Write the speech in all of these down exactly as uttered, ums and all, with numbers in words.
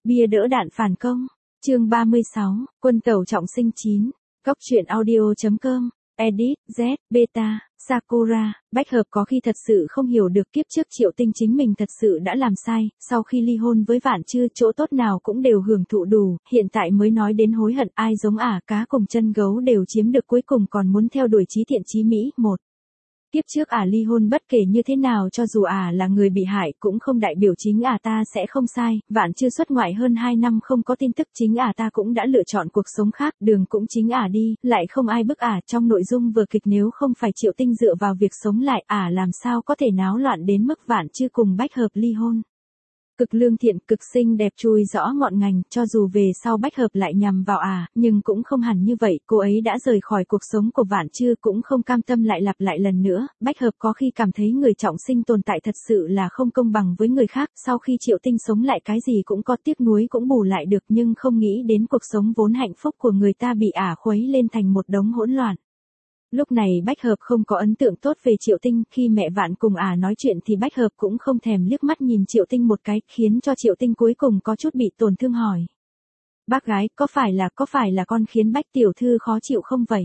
Bia đỡ đạn phản công. Chương ba mươi sáu, Quân tàu trọng sinh chín. Góc truyện audio.com. Edit, Z, Beta, Sakura. Bách hợp có khi thật sự không hiểu được kiếp trước Triệu Tinh chính mình thật sự đã làm sai, sau khi ly hôn với Vạn Trư chỗ tốt nào cũng đều hưởng thụ đủ, hiện tại mới nói đến hối hận, ai giống ả, cá cùng chân gấu đều chiếm được cuối cùng còn muốn theo đuổi chí thiện chí mỹ. Một. Tiếp trước ả ly hôn bất kể như thế nào cho dù ả là người bị hại cũng không đại biểu chính ả ta sẽ không sai, Vạn Trư xuất ngoại hơn hai năm không có tin tức chính ả ta cũng đã lựa chọn cuộc sống khác, đường cũng chính ả đi, lại không ai bức ả, trong nội dung vở kịch nếu không phải Triệu Tinh dựa vào việc sống lại ả làm sao có thể náo loạn đến mức Vạn Trư cùng Bách hợp ly hôn. Cực lương thiện, cực xinh đẹp chui rõ ngọn ngành, cho dù về sau Bách hợp lại nhằm vào à, nhưng cũng không hẳn như vậy, cô ấy đã rời khỏi cuộc sống của Vạn Trư cũng không cam tâm lại lặp lại lần nữa, Bách hợp có khi cảm thấy người trọng sinh tồn tại thật sự là không công bằng với người khác, sau khi Triệu Tinh sống lại cái gì cũng có tiếc nuối cũng bù lại được nhưng không nghĩ đến cuộc sống vốn hạnh phúc của người ta bị ả khuấy lên thành một đống hỗn loạn. Lúc này Bách hợp không có ấn tượng tốt về Triệu Tinh, khi mẹ Vạn cùng ả nói chuyện thì Bách hợp cũng không thèm liếc mắt nhìn Triệu Tinh một cái, khiến cho Triệu Tinh cuối cùng có chút bị tổn thương hỏi. Bác gái, có phải là, có phải là con khiến Bách tiểu thư khó chịu không vậy?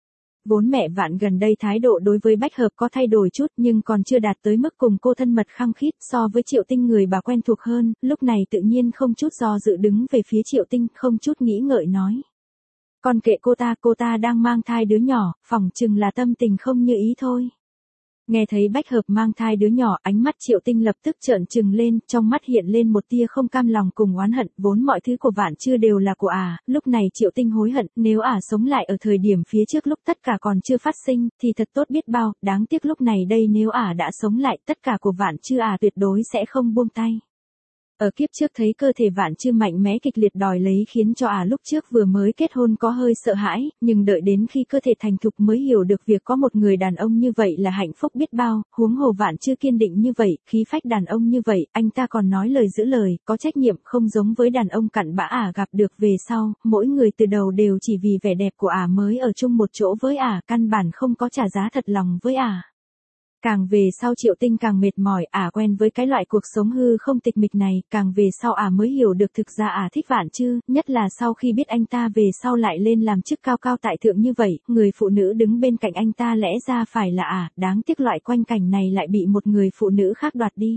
Vốn mẹ Vạn gần đây thái độ đối với Bách hợp có thay đổi chút nhưng còn chưa đạt tới mức cùng cô thân mật khăng khít, so với Triệu Tinh người bà quen thuộc hơn, lúc này tự nhiên không chút do dự đứng về phía Triệu Tinh, không chút nghĩ ngợi nói. Còn kệ cô ta, cô ta đang mang thai đứa nhỏ, phỏng chừng là tâm tình không như ý thôi. Nghe thấy Bách hợp mang thai đứa nhỏ, ánh mắt Triệu Tinh lập tức trợn trừng lên, trong mắt hiện lên một tia không cam lòng cùng oán hận, vốn mọi thứ của Vạn Trư đều là của ả, lúc này Triệu Tinh hối hận, nếu ả sống lại ở thời điểm phía trước lúc tất cả còn chưa phát sinh, thì thật tốt biết bao, đáng tiếc lúc này đây nếu ả đã sống lại, tất cả của Vạn Trư ả tuyệt đối sẽ không buông tay. Ở kiếp trước thấy cơ thể Vạn Trư mạnh mẽ kịch liệt đòi lấy khiến cho ả lúc trước vừa mới kết hôn có hơi sợ hãi, nhưng đợi đến khi cơ thể thành thục mới hiểu được việc có một người đàn ông như vậy là hạnh phúc biết bao, huống hồ Vạn Trư kiên định như vậy, khí phách đàn ông như vậy, anh ta còn nói lời giữ lời, có trách nhiệm không giống với đàn ông cặn bã ả gặp được về sau, mỗi người từ đầu đều chỉ vì vẻ đẹp của ả mới ở chung một chỗ với ả, căn bản không có trả giá thật lòng với ả. Càng về sau Triệu Tinh càng mệt mỏi, ả quen với cái loại cuộc sống hư không tịch mịch này, càng về sau ả mới hiểu được thực ra ả thích Vạn Trư, nhất là sau khi biết anh ta về sau lại lên làm chức cao cao tại thượng như vậy, người phụ nữ đứng bên cạnh anh ta lẽ ra phải là ả, đáng tiếc loại quanh cảnh này lại bị một người phụ nữ khác đoạt đi.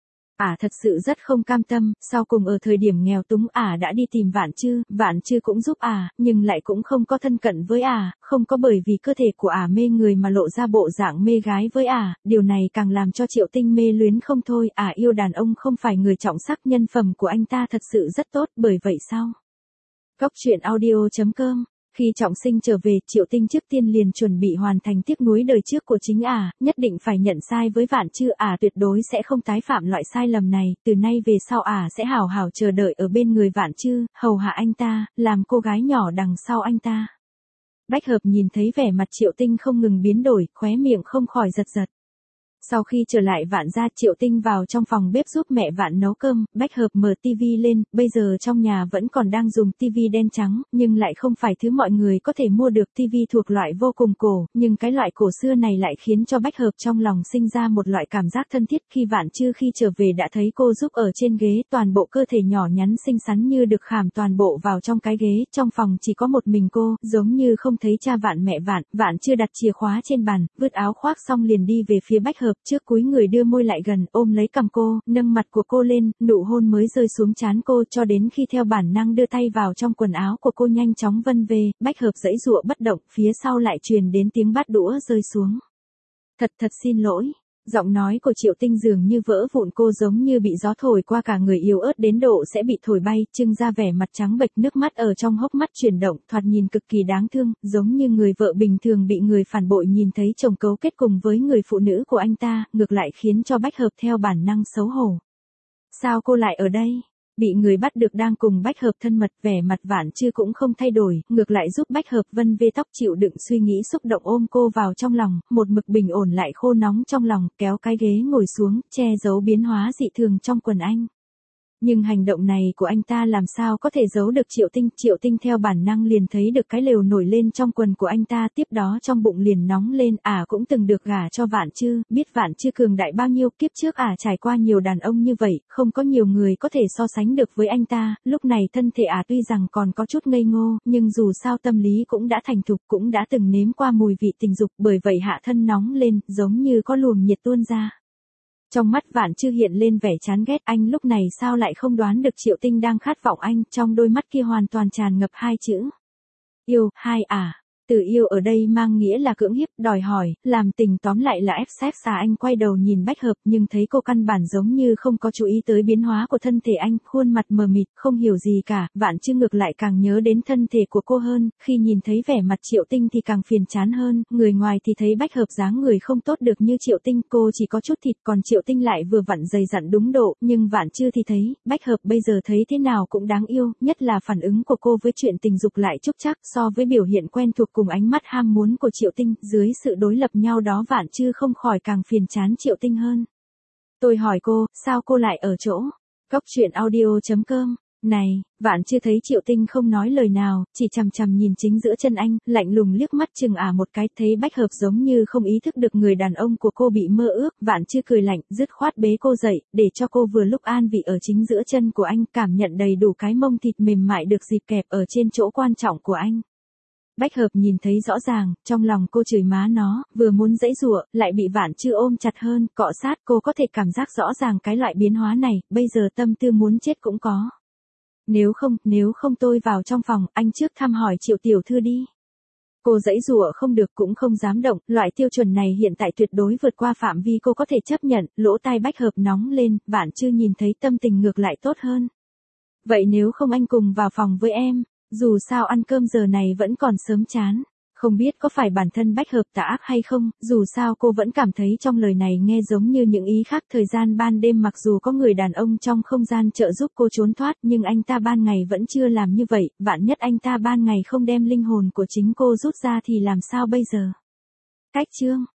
Ả thật sự rất không cam tâm, sau cùng ở thời điểm nghèo túng ả đã đi tìm Vạn Trư, Vạn Trư cũng giúp ả, nhưng lại cũng không có thân cận với ả, không có bởi vì cơ thể của ả mê người mà lộ ra bộ dạng mê gái với ả, điều này càng làm cho Triệu Tinh mê luyến không thôi, ả yêu đàn ông không phải người trọng sắc, nhân phẩm của anh ta thật sự rất tốt, bởi vậy sao? Góc truyện audio.com. Khi trọng sinh trở về, Triệu Tinh trước tiên liền chuẩn bị hoàn thành tiếc nuối đời trước của chính ả, nhất định phải nhận sai với Vạn Trư, ả tuyệt đối sẽ không tái phạm loại sai lầm này, từ nay về sau ả sẽ hào hào chờ đợi ở bên người Vạn Trư, hầu hạ anh ta, làm cô gái nhỏ đằng sau anh ta. Bách hợp nhìn thấy vẻ mặt Triệu Tinh không ngừng biến đổi, khóe miệng không khỏi giật giật. Sau khi trở lại Vạn gia, Triệu Tinh vào trong phòng bếp giúp mẹ Vạn nấu cơm, Bách hợp mở tivi lên, bây giờ trong nhà vẫn còn đang dùng tivi đen trắng, nhưng lại không phải thứ mọi người có thể mua được, tivi thuộc loại vô cùng cổ, nhưng cái loại cổ xưa này lại khiến cho Bách hợp trong lòng sinh ra một loại cảm giác thân thiết. Khi Vạn Trư khi trở về đã thấy cô giúp ở trên ghế, toàn bộ cơ thể nhỏ nhắn xinh xắn như được khảm toàn bộ vào trong cái ghế, trong phòng chỉ có một mình cô, giống như không thấy cha Vạn mẹ Vạn. Vạn Trư đặt chìa khóa trên bàn, vứt áo khoác xong liền đi về phía Bách hợp, trước cúi người đưa môi lại gần, ôm lấy cằm cô, nâng mặt của cô lên, nụ hôn mới rơi xuống trán cô, cho đến khi theo bản năng đưa tay vào trong quần áo của cô nhanh chóng vân về, Bách hợp giãy giụa bất động, phía sau lại truyền đến tiếng bát đũa rơi xuống. Thật thật xin lỗi. Giọng nói của Triệu Tinh dường như vỡ vụn, cô giống như bị gió thổi qua, cả người yếu ớt đến độ sẽ bị thổi bay, trưng ra vẻ mặt trắng bệch, nước mắt ở trong hốc mắt chuyển động, thoạt nhìn cực kỳ đáng thương, giống như người vợ bình thường bị người phản bội nhìn thấy chồng cấu kết cùng với người phụ nữ của anh ta, ngược lại khiến cho Bách hợp theo bản năng xấu hổ. Sao cô lại ở đây? Bị người bắt được đang cùng Bách hợp thân mật, vẻ mặt Vạn Trư cũng không thay đổi, ngược lại giúp Bách hợp vân vê tóc, chịu đựng suy nghĩ xúc động ôm cô vào trong lòng, một mực bình ổn lại khô nóng trong lòng, kéo cái ghế ngồi xuống, che giấu biến hóa dị thường trong quần anh. Nhưng hành động này của anh ta làm sao có thể giấu được Triệu Tinh, Triệu Tinh theo bản năng liền thấy được cái lều nổi lên trong quần của anh ta, tiếp đó trong bụng liền nóng lên, ả à, cũng từng được gả cho Vạn Trư, biết Vạn Trư cường đại bao nhiêu, kiếp trước ả à, trải qua nhiều đàn ông như vậy, không có nhiều người có thể so sánh được với anh ta, lúc này thân thể ả à, tuy rằng còn có chút ngây ngô, nhưng dù sao tâm lý cũng đã thành thục, cũng đã từng nếm qua mùi vị tình dục, bởi vậy hạ thân nóng lên, giống như có luồng nhiệt tuôn ra. Trong mắt Vạn Trư hiện lên vẻ chán ghét, anh lúc này sao lại không đoán được Triệu Tinh đang khát vọng anh, trong đôi mắt kia hoàn toàn tràn ngập hai chữ. Yêu, hai à. Từ yêu ở đây mang nghĩa là cưỡng hiếp, đòi hỏi, làm tình, tóm lại là ép xếp xa. Anh quay đầu nhìn Bách Hợp nhưng thấy cô căn bản giống như không có chú ý tới biến hóa của thân thể anh, khuôn mặt mờ mịt, không hiểu gì cả. Vạn Trư ngược lại càng nhớ đến thân thể của cô hơn, khi nhìn thấy vẻ mặt Triệu Tinh thì càng phiền chán hơn, người ngoài thì thấy Bách Hợp dáng người không tốt được như Triệu Tinh, cô chỉ có chút thịt, còn Triệu Tinh lại vừa vặn dày dặn đúng độ, nhưng Vạn Trư thì thấy, Bách Hợp bây giờ thấy thế nào cũng đáng yêu, nhất là phản ứng của cô với chuyện tình dục lại chúc chắc, so với biểu hiện quen thuộc cùng ánh mắt ham muốn của Triệu Tinh, dưới sự đối lập nhau đó Vạn Trư không khỏi càng phiền chán Triệu Tinh hơn. Tôi hỏi cô, sao cô lại ở chỗ Cóc Truyện Audio chấm com? Này, Vạn Trư thấy Triệu Tinh không nói lời nào, chỉ chằm chằm nhìn chính giữa chân anh, lạnh lùng liếc mắt chừng ả à một cái, thấy Bách Hợp giống như không ý thức được người đàn ông của cô bị mơ ước, Vạn Trư cười lạnh, dứt khoát bế cô dậy, để cho cô vừa lúc an vị ở chính giữa chân của anh, cảm nhận đầy đủ cái mông thịt mềm mại được dịp kẹp ở trên chỗ quan trọng của anh. Bách Hợp nhìn thấy rõ ràng, trong lòng cô chửi má nó, vừa muốn giãy giụa, lại bị Vạn Trư ôm chặt hơn, cọ sát, cô có thể cảm giác rõ ràng cái loại biến hóa này, bây giờ tâm tư muốn chết cũng có. Nếu không, nếu không tôi vào trong phòng, anh trước thăm hỏi Triệu tiểu thư đi. Cô giãy giụa không được cũng không dám động, loại tiêu chuẩn này hiện tại tuyệt đối vượt qua phạm vi cô có thể chấp nhận, lỗ tai Bách Hợp nóng lên, Vạn Trư nhìn thấy tâm tình ngược lại tốt hơn. Vậy nếu không anh cùng vào phòng với em? Dù sao ăn cơm giờ này vẫn còn sớm chán. Không biết có phải bản thân Bách Hợp tà ác hay không, dù sao cô vẫn cảm thấy trong lời này nghe giống như những ý khác. Thời gian ban đêm mặc dù có người đàn ông trong không gian trợ giúp cô trốn thoát, nhưng anh ta ban ngày vẫn chưa làm như vậy, vạn nhất anh ta ban ngày không đem linh hồn của chính cô rút ra thì làm sao bây giờ? Cách chương